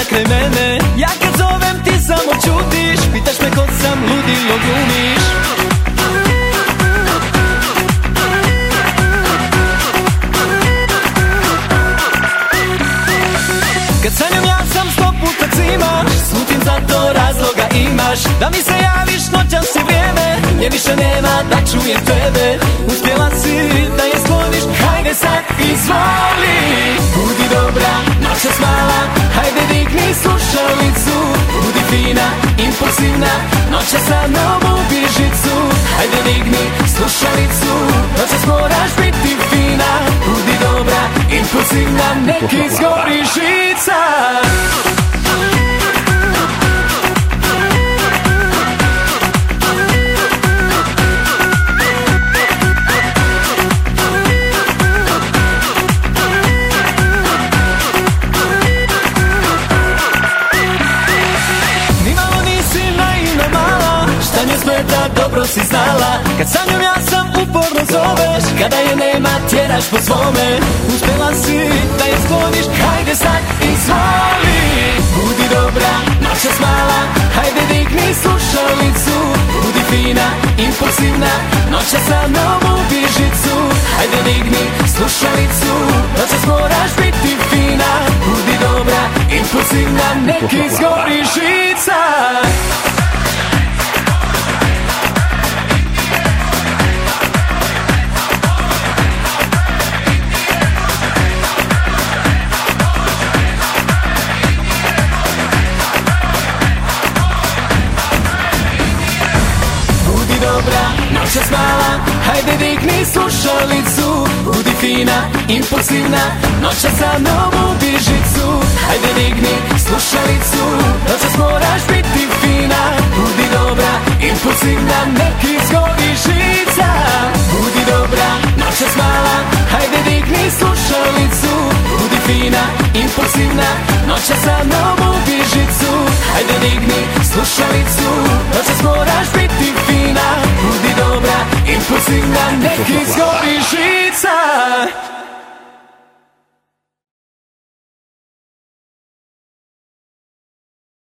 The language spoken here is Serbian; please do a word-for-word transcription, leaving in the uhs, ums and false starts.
kraj mene. Ja kad zovem ti samo ćutiš, pitaš me ko sam, ludilo glumiš. Kad sanjam ja sam sto puta cimaš, slutim zato razloga imaš da mi se javiš noćas je vrijeme, nje više nema da čujem tebe. Uspjela si da je skloniš, hajde sad izvoli. Budi dobra, noćas mala, hajde digni slušalicu. Budi fina, impulsivna, noćas sa mnom u bižicu. Hajde digni slušalicu, noćas moraš biti fina. Budi dobra, impulsivna, nek izgori žica. Dobro si znala, kad sanjam ja sam uporno zoveš, kada je nema tjeraš po svome. Uspjela si da je skloniš, hajde sad izvoli. Budi dobra, noćas mala, hajde digni slušalicu. Budi fina, impulsivna, noćas sa mnom u bižicu. Hajde digni slušalicu, noćas moraš biti fina. Budi dobra, impulsivna, nek izgori žica. Noćas mala, hajde digni slušalicu. Budi fina, impulsivna, noćas sa mnom u bižicu. Hajde digni slušalicu, noćas moraš biti fina. Budi dobra, impulsivna, nek izgori žica. Budi dobra, noćas mala, hajde digni slušalicu. Budi fina, impulsivna, noćas sa mnom u bižicu. Hajde digni slušalicu, noćas moraš biti fina. Budi dobra, impulsivna, nek izgori žica.